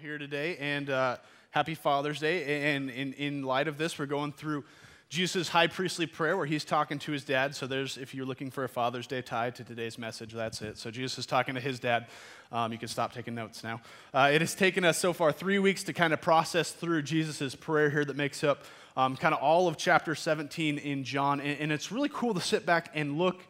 here today, and happy Father's Day. And in light of this, we're going through Jesus' high priestly prayer where he's talking to his dad. So if you're looking for a Father's Day tie to today's message, that's it. So Jesus is talking to his dad. You can stop taking notes now. It has taken us so far 3 weeks to kind of process through Jesus' prayer here that makes up kind of all of chapter 17 in John. And it's really cool to sit back and look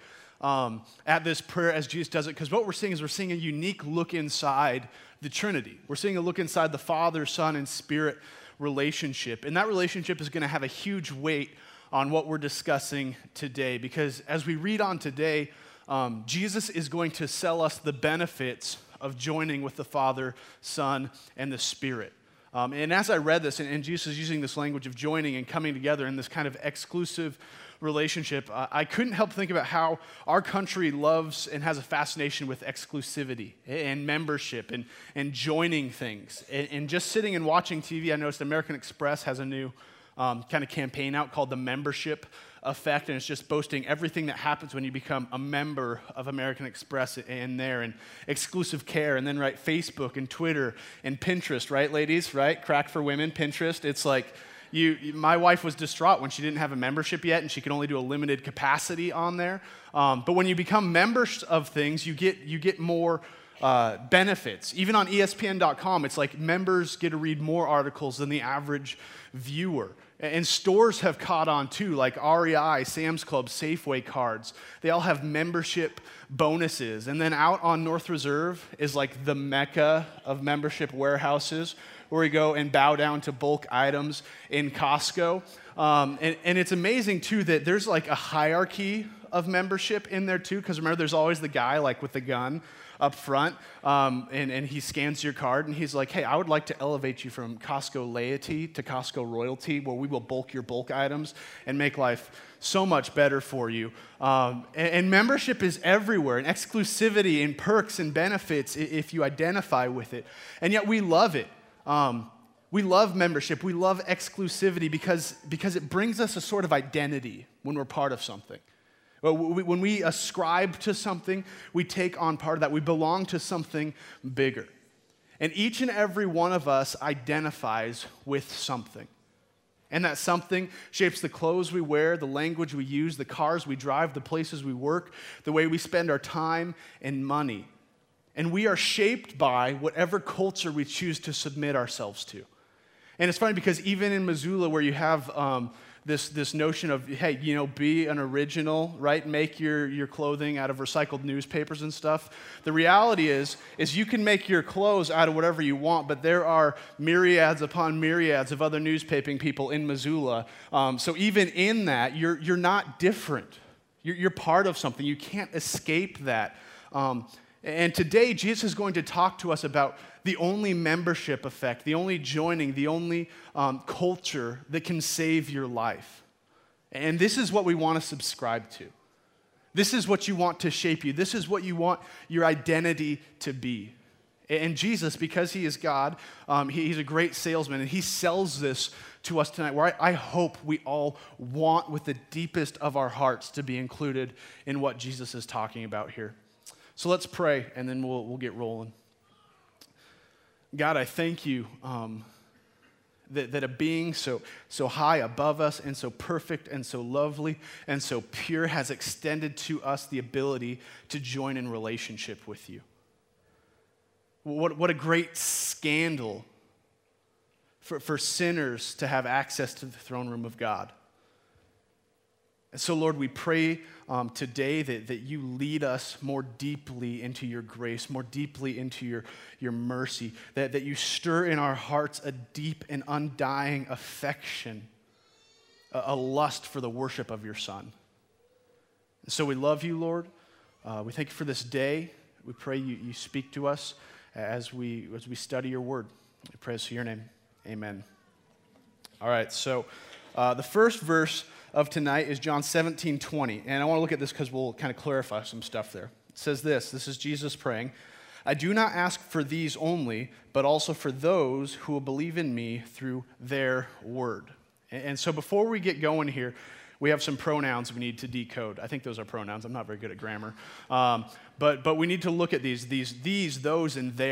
at this prayer as Jesus does it, because what we're seeing is we're seeing a unique look inside the Trinity. We're seeing a look inside the Father, Son, and Spirit relationship. And that relationship is going to have a huge weight on what we're discussing today, because as we read on today, Jesus is going to sell us the benefits of joining with the Father, Son, and the Spirit. And as I read this, and Jesus is using this language of joining and coming together in this kind of exclusive relationship, I couldn't help think about how our country loves and has a fascination with exclusivity and membership and joining things. And just sitting and watching TV, I noticed American Express has a new kind of campaign out called the Membership Effect, and it's just boasting everything that happens when you become a member of American Express in there, and exclusive care, and then Facebook and Twitter and Pinterest, right, ladies, right? Crack for women, Pinterest. It's like, my wife was distraught when she didn't have a membership yet and she could only do a limited capacity on there. But when you become members of things, you get more benefits. Even on ESPN.com, it's like members get to read more articles than the average viewer. And stores have caught on too, like REI, Sam's Club, Safeway cards. They all have membership bonuses. And then out on North Reserve is like the mecca of membership warehouses, where we go and bow down to bulk items in Costco. And it's amazing, too, that there's like a hierarchy of membership in there, too, because remember, there's always the guy like with the gun up front, and he scans your card, and he's like, hey, I would like to elevate you from Costco laity to Costco royalty, where we will bulk your bulk items and make life so much better for you. And membership is everywhere, and exclusivity and perks and benefits if you identify with it. And yet we love it. We love membership. We love exclusivity because it brings us a sort of identity when we're part of something. When we ascribe to something, we take on part of that. We belong to something bigger. And each and every one of us identifies with something. And that something shapes the clothes we wear, the language we use, the cars we drive, the places we work, the way we spend our time and money. And we are shaped by whatever culture we choose to submit ourselves to. And it's funny because even in Missoula, where you have this notion of, hey, be an original, right? Make your clothing out of recycled newspapers and stuff. The reality is you can make your clothes out of whatever you want, but there are myriads upon myriads of other newspaping people in Missoula. So even in that, you're not different. You're part of something. You can't escape that. And today, Jesus is going to talk to us about the only membership effect, the only joining, the only culture that can save your life. And this is what we want to subscribe to. This is what you want to shape you. This is what you want your identity to be. And Jesus, because he is God, he's a great salesman, and he sells this to us tonight, where I hope we all want with the deepest of our hearts to be included in what Jesus is talking about here. So let's pray, and then we'll get rolling. God, I thank you that a being so high above us and so perfect and so lovely and so pure has extended to us the ability to join in relationship with you. What a great scandal for sinners to have access to the throne room of God. And so, Lord, we pray today that you lead us more deeply into your grace, more deeply into your mercy, that you stir in our hearts a deep and undying affection, a lust for the worship of your Son. And so we love you, Lord. We thank you for this day. We pray you speak to us as we study your word. We pray this in your name. Amen. All right, so the first verse of tonight is John 17:20. And I want to look at this because we'll kind of clarify some stuff there. It says this is Jesus praying, I do not ask for these only, but also for those who will believe in me through their word. And so before we get going here, we have some pronouns we need to decode. I think those are pronouns. I'm not very good at grammar. But we need to look at these, those, and their.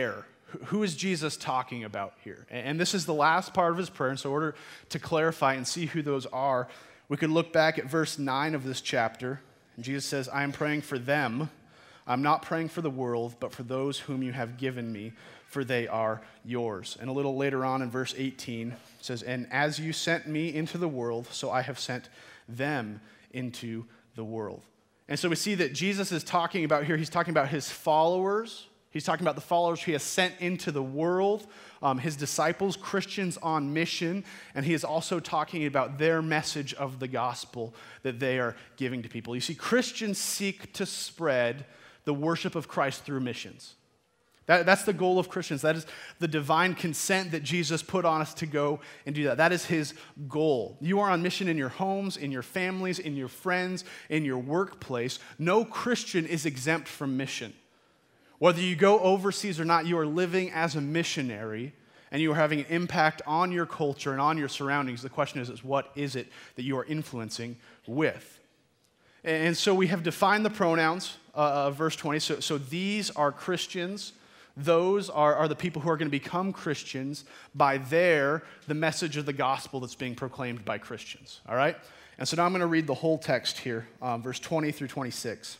Who is Jesus talking about here? And this is the last part of his prayer. And so in order to clarify and see who those are, we could look back at verse 9 of this chapter. And Jesus says, I am praying for them. I'm not praying for the world, but for those whom you have given me, for they are yours. And a little later on in verse 18, it says, and as you sent me into the world, so I have sent them into the world. And so we see that Jesus is talking about here, he's talking about his followers. He's talking about the followers he has sent into the world, his disciples, Christians on mission, and he is also talking about their message of the gospel that they are giving to people. You see, Christians seek to spread the worship of Christ through missions. That's the goal of Christians. That is the divine consent that Jesus put on us to go and do that. That is his goal. You are on mission in your homes, in your families, in your friends, in your workplace. No Christian is exempt from mission. Whether you go overseas or not, you are living as a missionary and you are having an impact on your culture and on your surroundings. The question is what is it that you are influencing with? And so we have defined the pronouns of verse 20. So these are Christians. Those are the people who are going to become Christians by the message of the gospel that's being proclaimed by Christians. All right? And so now I'm going to read the whole text here, verse 20 through 26.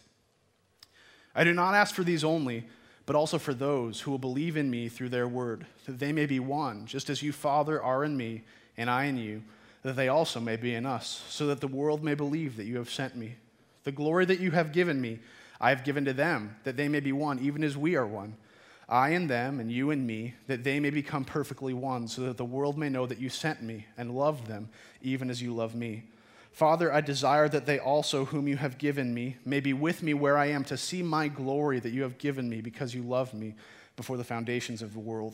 I do not ask for these only, but also for those who will believe in me through their word, that they may be one, just as you, Father, are in me, and I in you, that they also may be in us, so that the world may believe that you have sent me. The glory that you have given me, I have given to them, that they may be one, even as we are one. I in them, and you in me, that they may become perfectly one, so that the world may know that you sent me and loved them, even as you love me. Father, I desire that they also, whom you have given me, may be with me where I am, to see my glory that you have given me, because you loved me before the foundations of the world.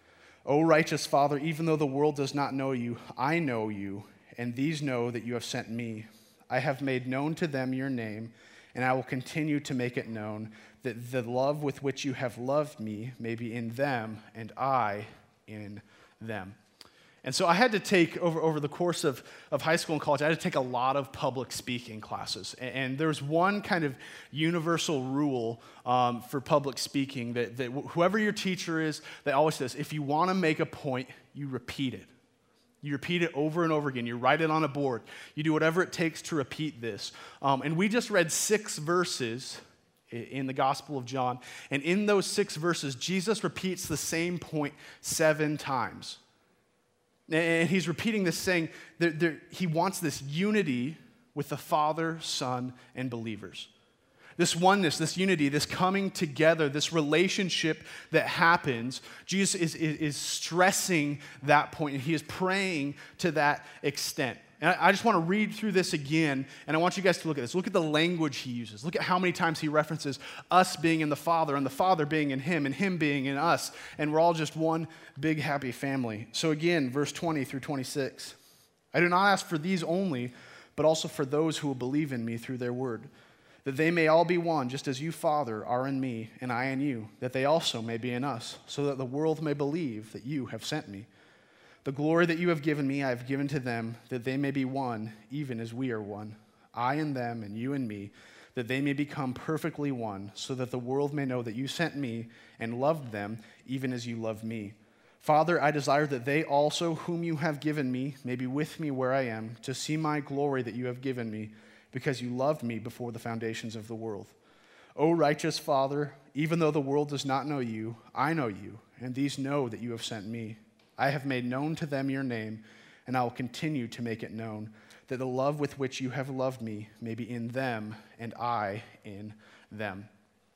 O righteous Father, even though the world does not know you, I know you, and these know that you have sent me. I have made known to them your name, and I will continue to make it known, that the love with which you have loved me may be in them, and I in them. And so I had to take, over the course of high school and college, I had to take a lot of public speaking classes. And there's one kind of universal rule for public speaking that whoever your teacher is, they always says, if you want to make a point, you repeat it. You repeat it over and over again. You write it on a board. You do whatever it takes to repeat this. And we just read 6 verses in the Gospel of John. And in those 6 verses, Jesus repeats the same point 7 times. And he's repeating this, saying that he wants this unity with the Father, Son, and believers. This oneness, this unity, this coming together, this relationship that happens, Jesus is stressing that point, and he is praying to that extent. And I just want to read through this again, and I want you guys to look at this. Look at the language he uses. Look at how many times he references us being in the Father, and the Father being in him, and him being in us, and we're all just one big happy family. So again, verse 20 through 26. I do not ask for these only, but also for those who will believe in me through their word, that they may all be one, just as you, Father, are in me, and I in you, that they also may be in us, so that the world may believe that you have sent me. The glory that you have given me, I have given to them, that they may be one, even as we are one. I in them, and you in me, that they may become perfectly one, so that the world may know that you sent me and loved them, even as you loved me. Father, I desire that they also, whom you have given me, may be with me where I am, to see my glory that you have given me, because you loved me before the foundations of the world. O righteous Father, even though the world does not know you, I know you, and these know that you have sent me. I have made known to them your name, and I will continue to make it known, that the love with which you have loved me may be in them, and I in them.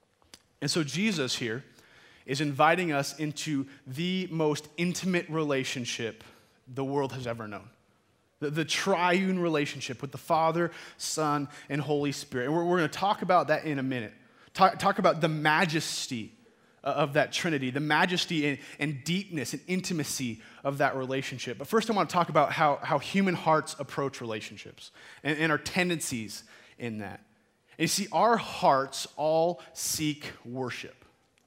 And so Jesus here is inviting us into the most intimate relationship the world has ever known. The triune relationship with the Father, Son, and Holy Spirit. And we're going to talk about that in a minute. Talk about the majesty of that Trinity, the majesty and deepness and intimacy of that relationship. But first I want to talk about how human hearts approach relationships and our tendencies in that. And you see, our hearts all seek worship.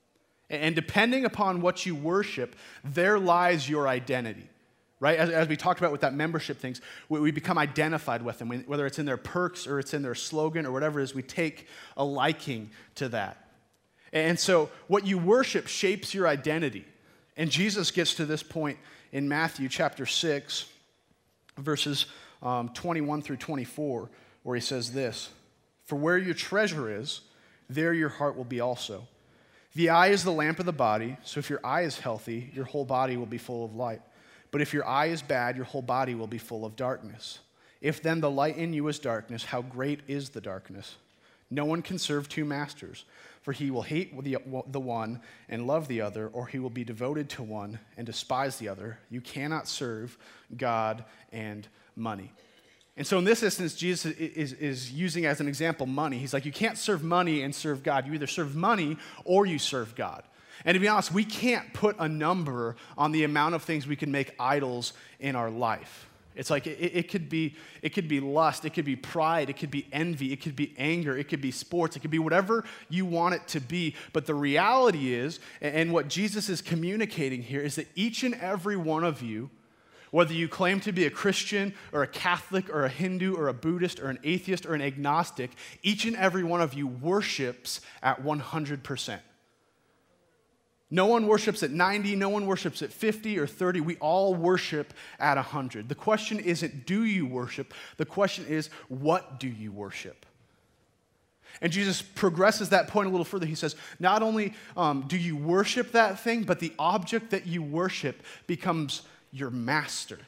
And depending upon what you worship, there lies your identity. Right? As we talked about with that membership things, we become identified with them, whether it's in their perks or it's in their slogan or whatever it is, we take a liking to that. And so what you worship shapes your identity. And Jesus gets to this point in Matthew chapter 6, verses 21 through 24, where he says this, "For where your treasure is, there your heart will be also. The eye is the lamp of the body, so if your eye is healthy, your whole body will be full of light. But if your eye is bad, your whole body will be full of darkness. If then the light in you is darkness, how great is the darkness? No one can serve two masters, for he will hate the one and love the other, or he will be devoted to one and despise the other. You cannot serve God and money." And so in this instance, Jesus is using as an example money. He's like, you can't serve money and serve God. You either serve money or you serve God. And to be honest, we can't put a number on the amount of things we can make idols in our life. It's like it could be lust, it could be pride, it could be envy, it could be anger, it could be sports, it could be whatever you want it to be. But the reality is, and what Jesus is communicating here, is that each and every one of you, whether you claim to be a Christian or a Catholic or a Hindu or a Buddhist or an atheist or an agnostic, each and every one of you worships at 100%. No one worships at 90, no one worships at 50 or 30. We all worship at 100. The question isn't, do you worship? The question is, what do you worship? And Jesus progresses that point a little further. He says, not only do you worship that thing, but the object that you worship becomes your master.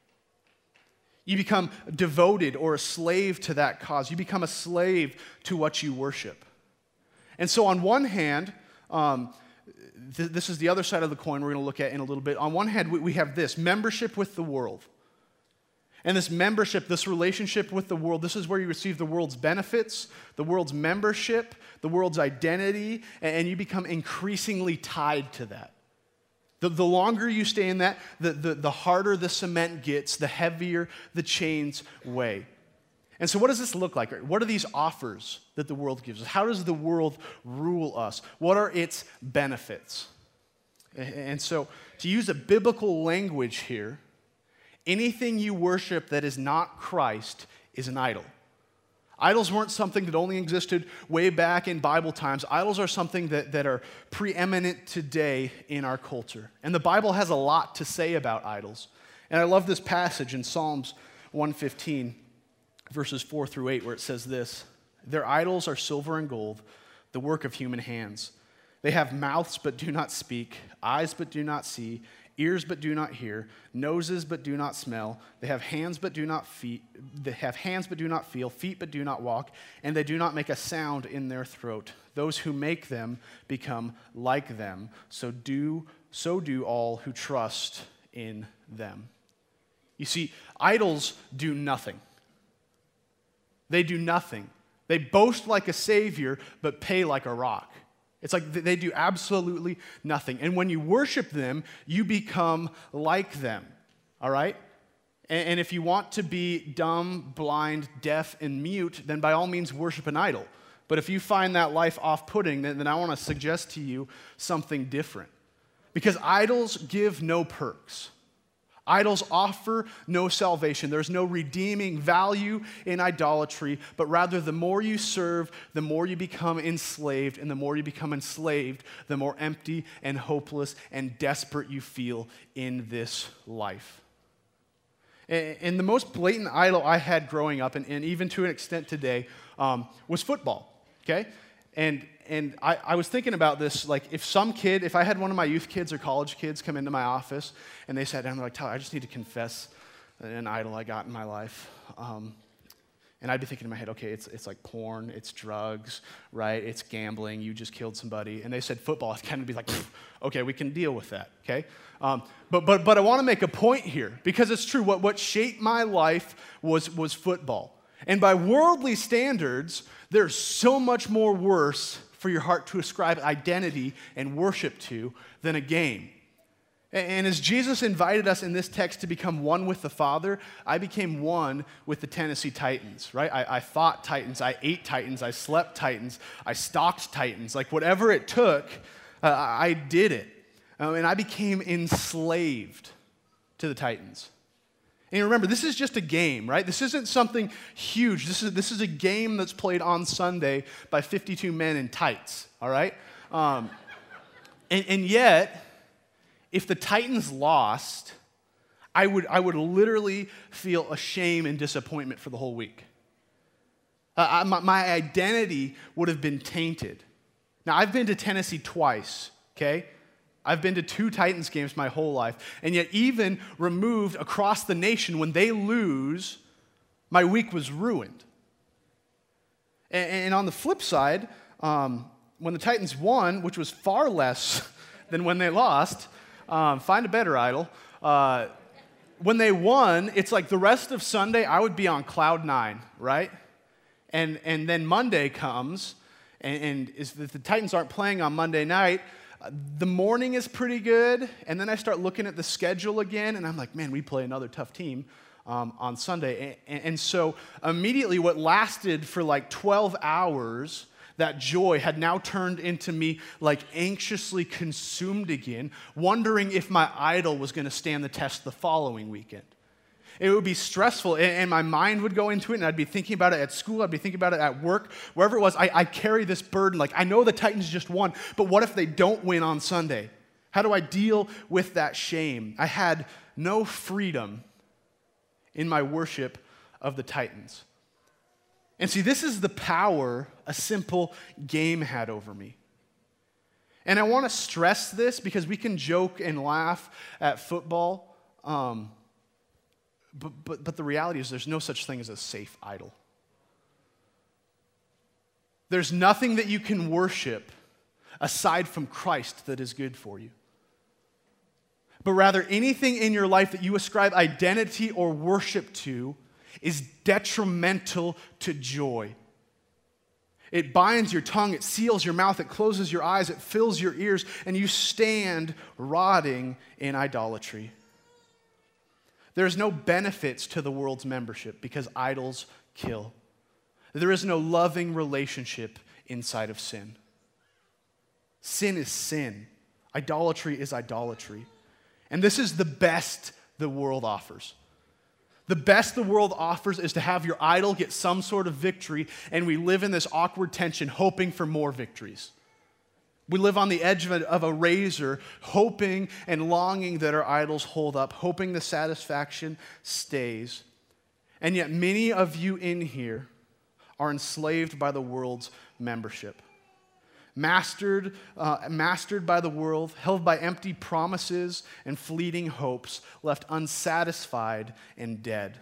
You become devoted or a slave to that cause. You become a slave to what you worship. And so on one hand, this is the other side of the coin we're going to look at in a little bit. On one hand, we have this, membership with the world. And this membership, this relationship with the world, this is where you receive the world's benefits, the world's membership, the world's identity, and you become increasingly tied to that. The longer you stay in that, the harder the cement gets, the heavier the chains weigh. And so what does this look like? What are these offers that the world gives us? How does the world rule us? What are its benefits? And so to use a biblical language here, anything you worship that is not Christ is an idol. Idols weren't something that only existed way back in Bible times. Idols are something that are preeminent today in our culture. And the Bible has a lot to say about idols. And I love this passage in Psalms 115, verses 4 through 8, where it says this, "Their idols are silver and gold, the work of human hands. They have mouths but do not speak, eyes but do not see, ears but do not hear, noses but do not smell. They have hands but do not feel, feet but do not walk, and they do not make a sound in their throat. Those who make them become like them, so do all who trust in them." You see, idols do nothing. They do nothing. They boast like a savior, but pay like a rock. It's like they do absolutely nothing. And when you worship them, you become like them, all right? And if you want to be dumb, blind, deaf, and mute, then by all means worship an idol. But if you find that life off-putting, then I want to suggest to you something different. Because idols give no perks. Idols offer no salvation. There's no redeeming value in idolatry, but rather the more you serve, the more you become enslaved, and the more you become enslaved, the more empty and hopeless and desperate you feel in this life. And the most blatant idol I had growing up, and even to an extent today, was football, okay? And I was thinking about this, like if I had one of my youth kids or college kids come into my office and they sat down and they're like, "Tyler, I just need to confess an idol I got in my life." And I'd be thinking in my head, okay, it's like porn, it's drugs, right? It's gambling, you just killed somebody. And they said football, I'd kind of be like, okay, we can deal with that, okay? But I want to make a point here, because it's true. What shaped my life was football. And by worldly standards, there's so much more worse for your heart to ascribe identity and worship to than a game. And as Jesus invited us in this text to become one with the Father, I became one with the Tennessee Titans, right? I fought Titans, I ate Titans, I slept Titans, I stalked Titans. Like whatever it took, I did it. And I became enslaved to the Titans. And remember, this is just a game, right? This isn't something huge. This is a game that's played on Sunday by 52 men in tights, all right? And yet, if the Titans lost, I would literally feel a shame and disappointment for the whole week. My identity would have been tainted. Now, I've been to Tennessee twice, okay? I've been to 2 Titans games my whole life, and yet even removed across the nation, when they lose, my week was ruined. And on the flip side, when the Titans won, which was far less than when they lost, find a better idol, when they won, it's like the rest of Sunday, I would be on cloud 9, right? And then Monday comes, and if the Titans aren't playing on Monday night, the morning is pretty good, and then I start looking at the schedule again, and I'm like, man, we play another tough team on Sunday. And so immediately what lasted for like 12 hours, that joy had now turned into me like anxiously consumed again, wondering if my idol was going to stand the test the following weekend. It would be stressful, and my mind would go into it, and I'd be thinking about it at school, I'd be thinking about it at work, wherever it was. I carry this burden, like I know the Titans just won, but what if they don't win on Sunday? How do I deal with that shame? I had no freedom in my worship of the Titans. And see, this is the power a simple game had over me. And I want to stress this because we can joke and laugh at football, but the reality is there's no such thing as a safe idol. There's nothing that you can worship aside from Christ that is good for you. But rather, anything in your life that you ascribe identity or worship to is detrimental to joy. It binds your tongue, it seals your mouth, it closes your eyes, it fills your ears, and you stand rotting in idolatry. There's no benefits to the world's membership because idols kill. There is no loving relationship inside of sin. Sin is sin. Idolatry is idolatry. And this is the best the world offers. The best the world offers is to have your idol get some sort of victory, and we live in this awkward tension, hoping for more victories. We live on the edge of a razor, hoping and longing that our idols hold up, hoping the satisfaction stays. And yet many of you in here are enslaved by the world's membership. Mastered by the world, held by empty promises and fleeting hopes, left unsatisfied and dead.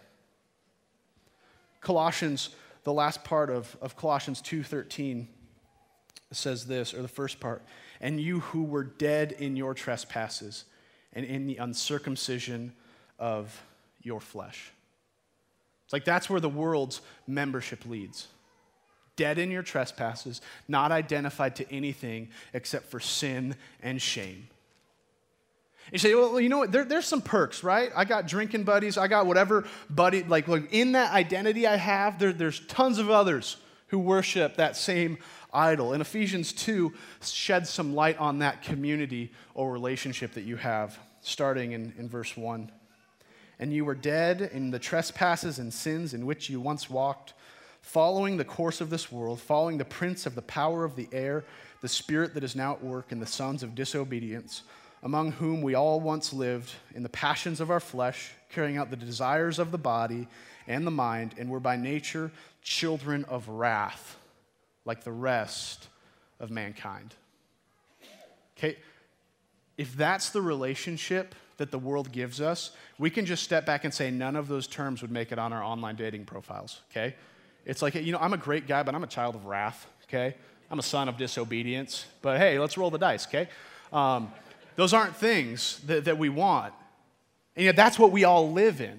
Colossians, the last part of Colossians 2:13 says this, or the first part, and you who were dead in your trespasses and in the uncircumcision of your flesh. It's like that's where the world's membership leads. Dead in your trespasses, not identified to anything except for sin and shame. You say, well, you know what, there's some perks, right? I got drinking buddies, I got whatever buddy, like in that identity I have, there's tons of others who worship that same idol. And Ephesians 2 sheds some light on that community or relationship that you have, starting in verse 1. And you were dead in the trespasses and sins in which you once walked, following the course of this world, following the prince of the power of the air, the spirit that is now at work in the sons of disobedience, among whom we all once lived in the passions of our flesh, carrying out the desires of the body and the mind, and were by nature children of wrath, like the rest of mankind. Okay, if that's the relationship that the world gives us, we can just step back and say none of those terms would make it on our online dating profiles, okay? It's like, you know, I'm a great guy, but I'm a child of wrath, okay? I'm a son of disobedience, but hey, let's roll the dice, okay? Those aren't things that we want, and yet that's what we all live in.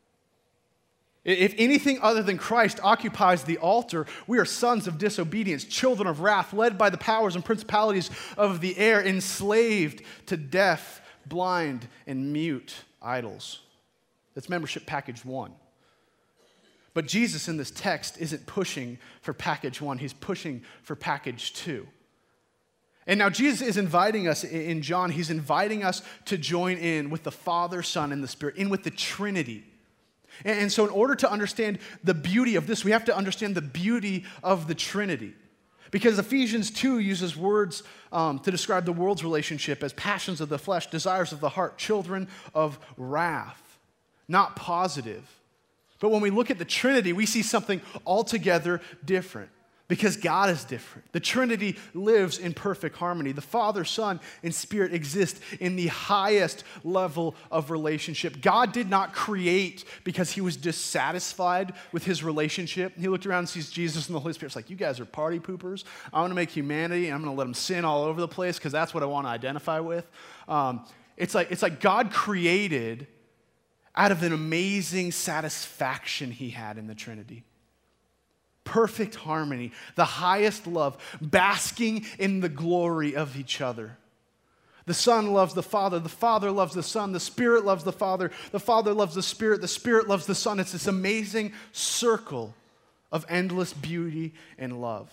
If anything other than Christ occupies the altar, we are sons of disobedience, children of wrath, led by the powers and principalities of the air, enslaved to deaf, blind, and mute idols. That's membership package 1. But Jesus in this text isn't pushing for package 1, he's pushing for package 2. And now Jesus is inviting us in John, he's inviting us to join in with the Father, Son, and the Spirit, in with the Trinity. And so in order to understand the beauty of this, we have to understand the beauty of the Trinity. Because Ephesians 2 uses words to describe the world's relationship as passions of the flesh, desires of the heart, children of wrath. Not positive. But when we look at the Trinity, we see something altogether different. Because God is different. The Trinity lives in perfect harmony. The Father, Son, and Spirit exist in the highest level of relationship. God did not create because he was dissatisfied with his relationship. He looked around and sees Jesus and the Holy Spirit. It's like, you guys are party poopers. I want to make humanity, and I'm going to let them sin all over the place because that's what I want to identify with. It's like God created out of an amazing satisfaction he had in the Trinity. Perfect harmony, the highest love, basking in the glory of each other. The Son loves the Father loves the Son, the Spirit loves the Father loves the Spirit loves the Son. It's this amazing circle of endless beauty and love.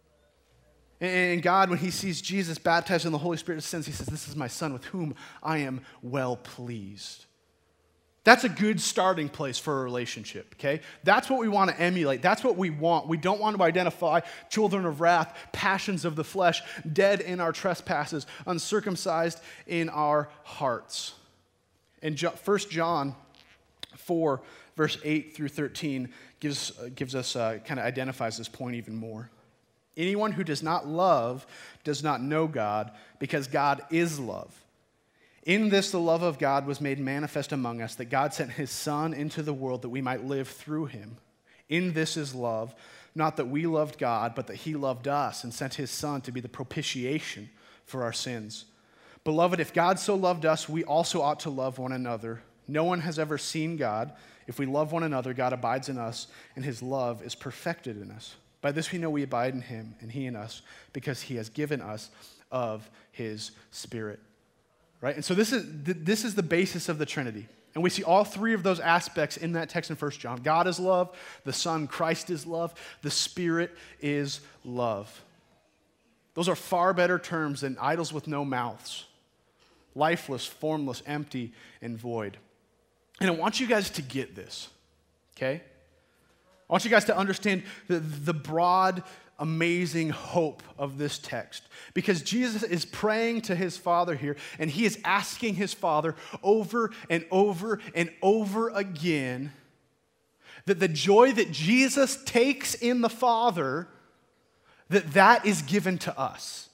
And God, when he sees Jesus baptized in the Holy Spirit ascends, he says, this is my Son with whom I am well pleased. That's a good starting place for a relationship, okay? That's what we want to emulate. That's what we want. We don't want to identify children of wrath, passions of the flesh, dead in our trespasses, uncircumcised in our hearts. And 1 John 4, verse 8 through 13 gives us, kind of identifies this point even more. Anyone who does not love does not know God, because God is love. In this, the love of God was made manifest among us, that God sent his Son into the world that we might live through him. In this is love, not that we loved God, but that he loved us and sent his Son to be the propitiation for our sins. Beloved, if God so loved us, we also ought to love one another. No one has ever seen God. If we love one another, God abides in us, and his love is perfected in us. By this we know we abide in him, and he in us, because he has given us of his Spirit. Right? And so this is the basis of the Trinity. And we see all three of those aspects in that text in 1 John. God is love, the Son, Christ is love, the Spirit is love. Those are far better terms than idols with no mouths. Lifeless, formless, empty, and void. And I want you guys to get this, okay? I want you guys to understand the broad, amazing hope of this text. Because Jesus is praying to his Father here, and he is asking his Father over and over and over again that the joy that Jesus takes in the Father, that is given to us.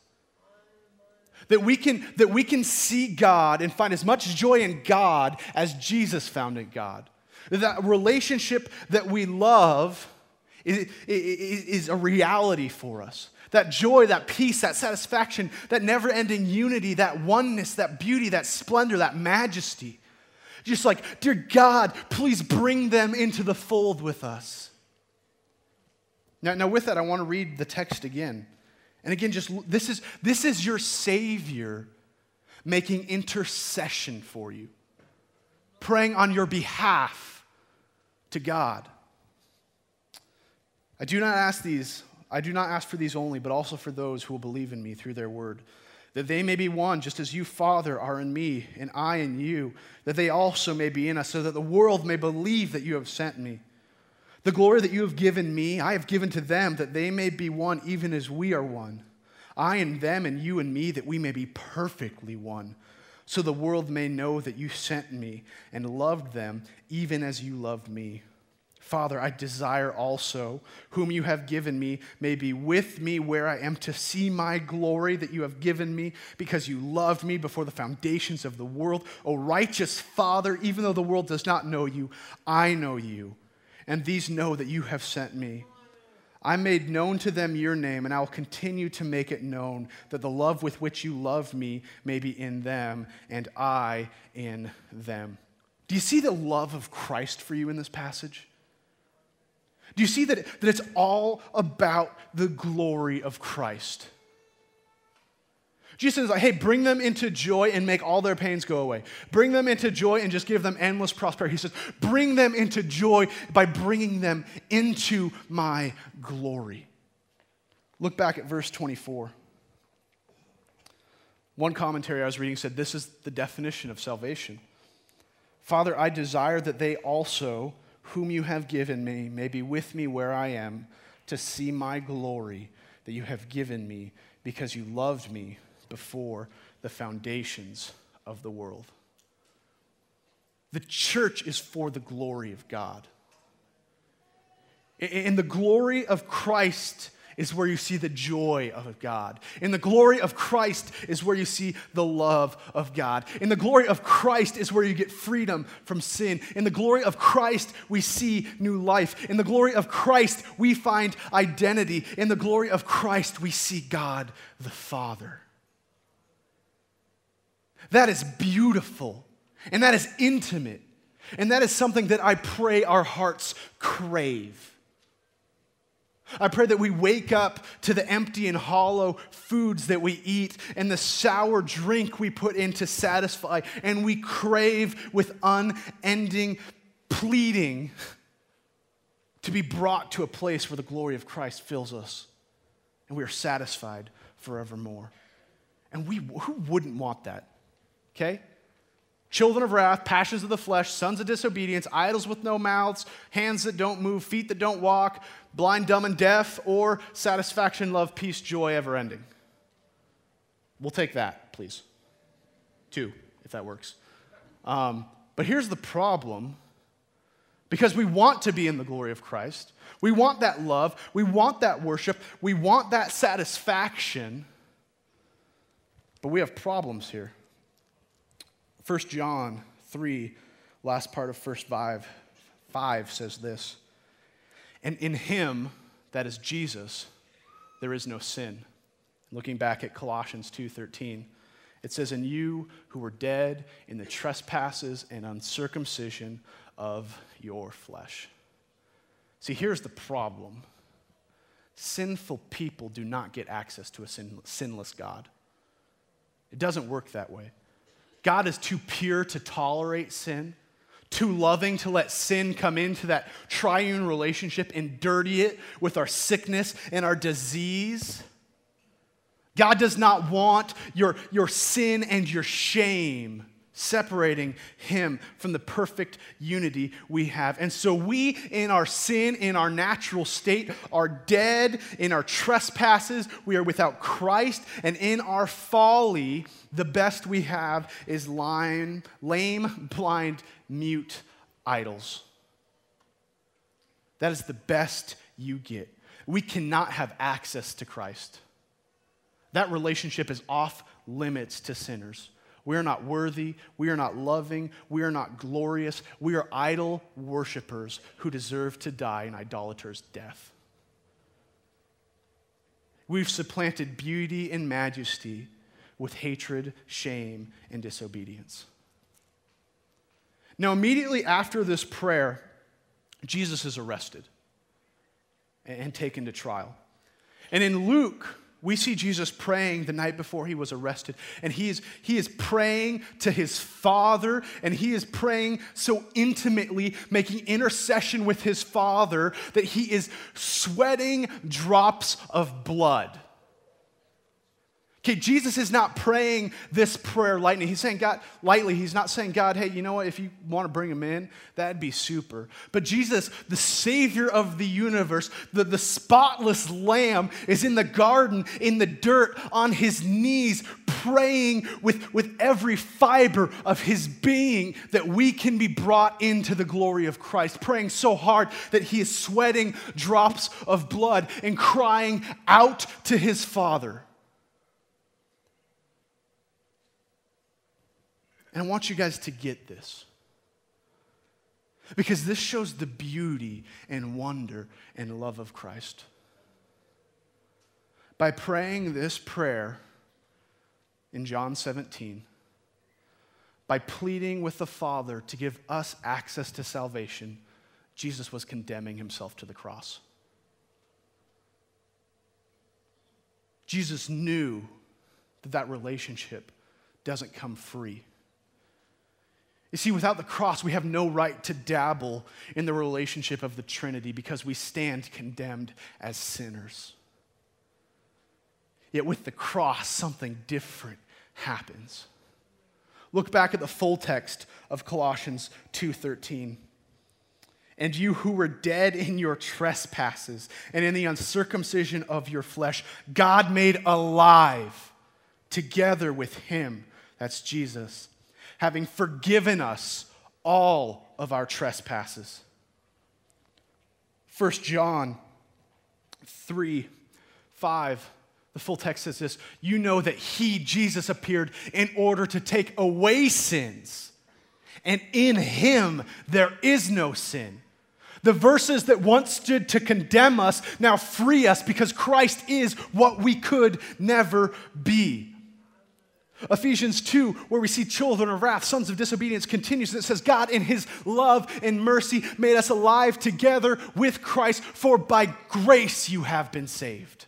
That we can see God and find as much joy in God as Jesus found in God. That relationship that we love is a reality for us. That joy, that peace, that satisfaction, that never-ending unity, that oneness, that beauty, that splendor, that majesty. Just like, dear God, please bring them into the fold with us. Now with that, I want to read the text again. And again, this is your Savior making intercession for you, praying on your behalf to God. I do not ask for these only, but also for those who will believe in me through their word, that they may be one, just as you, Father, are in me, and I in you, that they also may be in us, so that the world may believe that you have sent me. The glory that you have given me, I have given to them, that they may be one, even as we are one. I and them, and you and me, that we may be perfectly one, so the world may know that you sent me and loved them, even as you loved me. Father, I desire also, whom you have given me, may be with me where I am, to see my glory that you have given me, because you loved me before the foundations of the world. O righteous Father, even though the world does not know you, I know you, and these know that you have sent me. I made known to them your name, and I will continue to make it known, that the love with which you loved me may be in them, and I in them. Do you see the love of Christ for you in this passage? Do you see that it's all about the glory of Christ? Jesus is like, hey, bring them into joy and make all their pains go away. Bring them into joy and just give them endless prosperity. He says, bring them into joy by bringing them into my glory. Look back at verse 24. One commentary I was reading said, this is the definition of salvation. Father, I desire that they also, whom you have given me, may be with me where I am, to see my glory that you have given me because you loved me before the foundations of the world. The church is for the glory of God. In the glory of Christ is where you see the joy of God. In the glory of Christ is where you see the love of God. In the glory of Christ is where you get freedom from sin. In the glory of Christ, we see new life. In the glory of Christ, we find identity. In the glory of Christ, we see God the Father. That is beautiful, and that is intimate, and that is something that I pray our hearts crave. I pray that we wake up to the empty and hollow foods that we eat and the sour drink we put in to satisfy, and we crave with unending pleading to be brought to a place where the glory of Christ fills us and we are satisfied forevermore. And who wouldn't want that? Okay? Children of wrath, passions of the flesh, sons of disobedience, idols with no mouths, hands that don't move, feet that don't walk, blind, dumb, and deaf, or satisfaction, love, peace, joy, ever ending. We'll take that, please. 2, if that works. But here's the problem. Because we want to be in the glory of Christ, we want that love, we want that worship, we want that satisfaction, but we have problems here. 1 John 3, last part of verse 5 says this, and in him, that is Jesus, there is no sin. Looking back at Colossians 2:13, it says, and you who were dead in the trespasses and uncircumcision of your flesh. See, here's the problem. Sinful people do not get access to a sinless God. It doesn't work that way. God is too pure to tolerate sin, too loving to let sin come into that triune relationship and dirty it with our sickness and our disease. God does not want your sin and your shame separating him from the perfect unity we have. And so we, in our sin, in our natural state, are dead in our trespasses. We are without Christ. And in our folly, the best we have is lame, blind, mute idols. That is the best you get. We cannot have access to Christ. That relationship is off limits to sinners. We are not worthy, we are not loving, we are not glorious, we are idol worshipers who deserve to die an idolater's death. We've supplanted beauty and majesty with hatred, shame, and disobedience. Now, immediately after this prayer, Jesus is arrested and taken to trial. And in Luke, we see Jesus praying the night before he was arrested, and he is praying to his Father, and he is praying so intimately, making intercession with his Father, that he is sweating drops of blood. Okay, Jesus is not praying this prayer lightly. He's saying, God, lightly. He's not saying, God, hey, you know what? If you want to bring him in, that'd be super. But Jesus, the Savior of the universe, the spotless Lamb, is in the garden, in the dirt, on his knees, praying with every fiber of his being that we can be brought into the glory of Christ. Praying so hard that he is sweating drops of blood and crying out to his Father. And I want you guys to get this, because this shows the beauty and wonder and love of Christ. By praying this prayer in John 17, by pleading with the Father to give us access to salvation, Jesus was condemning himself to the cross. Jesus knew that relationship doesn't come free. You see, without the cross, we have no right to dabble in the relationship of the Trinity because we stand condemned as sinners. Yet with the cross, something different happens. Look back at the full text of Colossians 2:13. And you who were dead in your trespasses and in the uncircumcision of your flesh, God made alive together with him, that's Jesus, having forgiven us all of our trespasses. 1 John 3:5, the full text says this: you know that he, Jesus, appeared in order to take away sins, and in him there is no sin. The verses that once stood to condemn us now free us because Christ is what we could never be. Ephesians 2, where we see children of wrath, sons of disobedience, continues, and it says, God in his love and mercy made us alive together with Christ, for by grace you have been saved.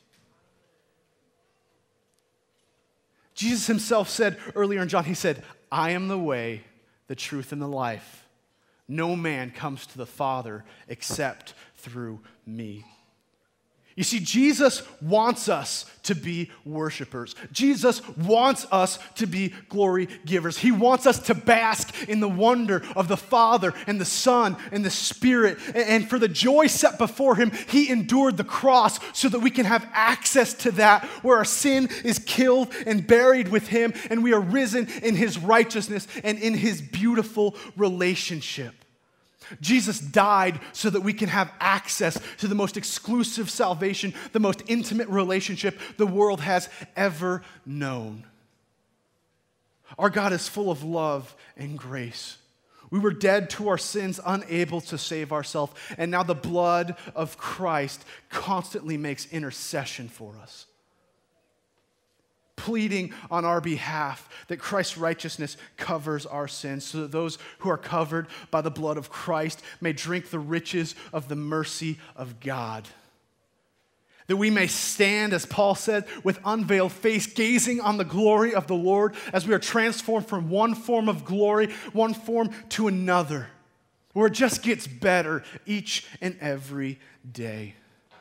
Jesus himself said earlier in John, he said, I am the way, the truth, and the life. No man comes to the Father except through me. You see, Jesus wants us to be worshipers. Jesus wants us to be glory givers. He wants us to bask in the wonder of the Father and the Son and the Spirit. And for the joy set before him, he endured the cross so that we can have access to that, where our sin is killed and buried with him, and we are risen in his righteousness and in his beautiful relationship. Jesus died so that we can have access to the most exclusive salvation, the most intimate relationship the world has ever known. Our God is full of love and grace. We were dead to our sins, unable to save ourselves, and now the blood of Christ constantly makes intercession for us, pleading on our behalf that Christ's righteousness covers our sins, so that those who are covered by the blood of Christ may drink the riches of the mercy of God. That we may stand, as Paul said, with unveiled face, gazing on the glory of the Lord as we are transformed from one form of glory, one form to another, where it just gets better each and every day.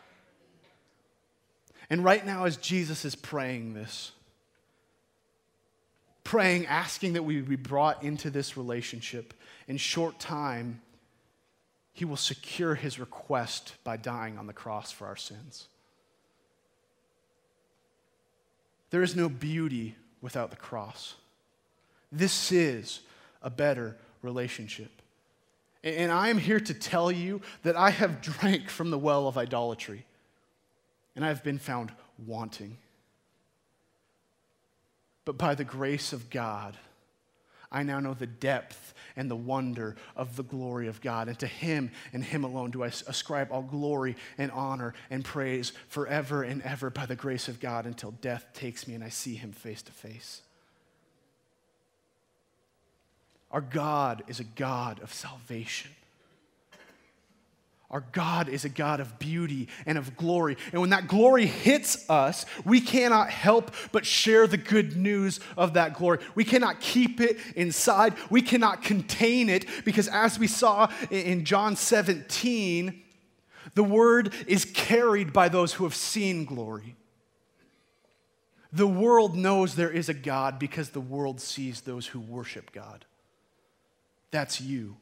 And right now, as Jesus is praying this, asking that we be brought into this relationship, in short time, he will secure his request by dying on the cross for our sins. There is no beauty without the cross. This is a better relationship. And I am here to tell you that I have drank from the well of idolatry, and I have been found wanting. But by the grace of God, I now know the depth and the wonder of the glory of God. And to him and him alone do I ascribe all glory and honor and praise forever and ever by the grace of God, until death takes me and I see him face to face. Our God is a God of salvation. Our God is a God of beauty and of glory. And when that glory hits us, we cannot help but share the good news of that glory. We cannot keep it inside. We cannot contain it, because as we saw in John 17, the word is carried by those who have seen glory. The world knows there is a God because the world sees those who worship God. That's you.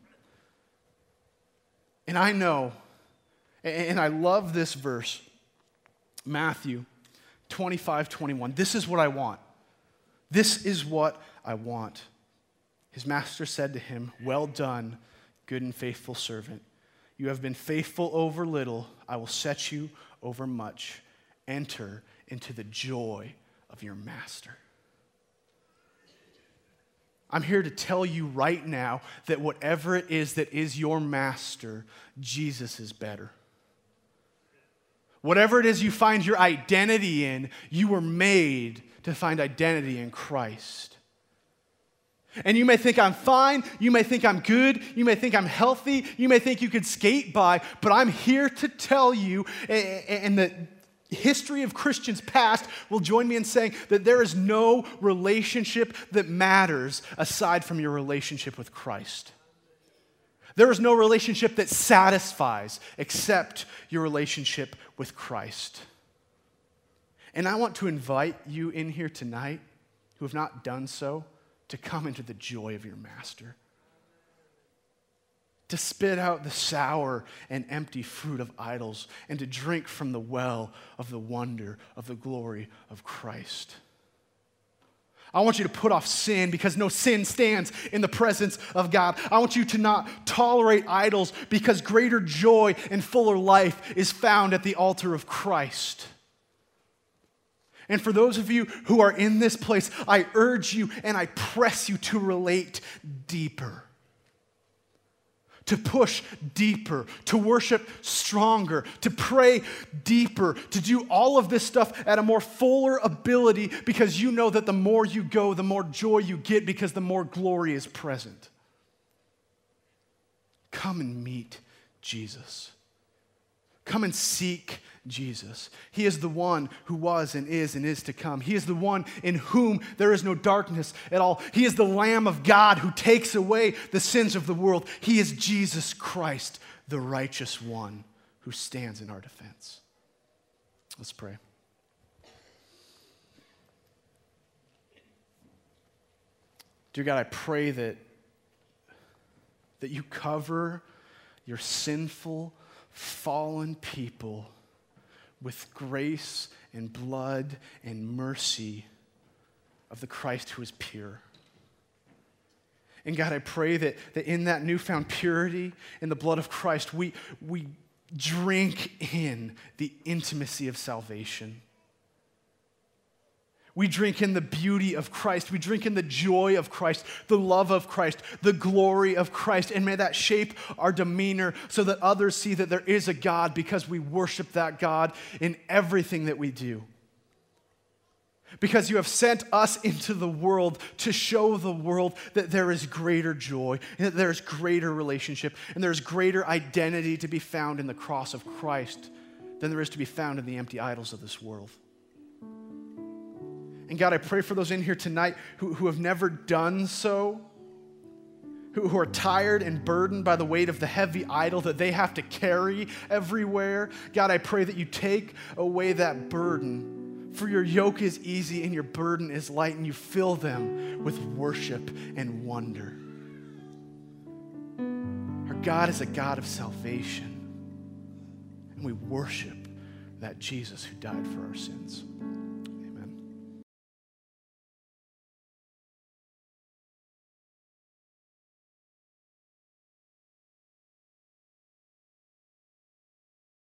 And I know, and I love this verse, Matthew 25:21. This is what I want. This is what I want. His master said to him, "Well done, good and faithful servant. You have been faithful over little. I will set you over much. Enter into the joy of your master." I'm here to tell you right now that whatever it is that is your master, Jesus is better. Whatever it is you find your identity in, you were made to find identity in Christ. And you may think I'm fine, you may think I'm good, you may think I'm healthy, you may think you could skate by, but I'm here to tell you, and the history of Christians past will join me in saying that there is no relationship that matters aside from your relationship with Christ. There is no relationship that satisfies except your relationship with Christ. And I want to invite you in here tonight who have not done so to come into the joy of your master. to spit out the sour and empty fruit of idols, and to drink from the well of the wonder of the glory of Christ. I want you to put off sin because no sin stands in the presence of God. I want you to not tolerate idols because greater joy and fuller life is found at the altar of Christ. And for those of you who are in this place, I urge you and I press you to relate deeper, to push deeper, to worship stronger, to pray deeper, to do all of this stuff at a more fuller ability, because you know that the more you go, the more joy you get, because the more glory is present. Come and meet Jesus. Come and seek Jesus. He is the one who was and is to come. He is the one in whom there is no darkness at all. He is the Lamb of God who takes away the sins of the world. He is Jesus Christ, the righteous one who stands in our defense. Let's pray. Dear God, I pray that you cover your sinful, fallen people with grace and blood and mercy of the Christ who is pure. And God, I pray that in that newfound purity in the blood of Christ, we drink in the intimacy of salvation. We drink in the beauty of Christ. We drink in the joy of Christ, the love of Christ, the glory of Christ. And may that shape our demeanor so that others see that there is a God, because we worship that God in everything that we do. Because you have sent us into the world to show the world that there is greater joy, and that there is greater relationship, and there is greater identity to be found in the cross of Christ than there is to be found in the empty idols of this world. And God, I pray for those in here tonight who have never done so, who are tired and burdened by the weight of the heavy idol that they have to carry everywhere. God, I pray that you take away that burden, for your yoke is easy and your burden is light, and you fill them with worship and wonder. Our God is a God of salvation, and we worship that Jesus who died for our sins.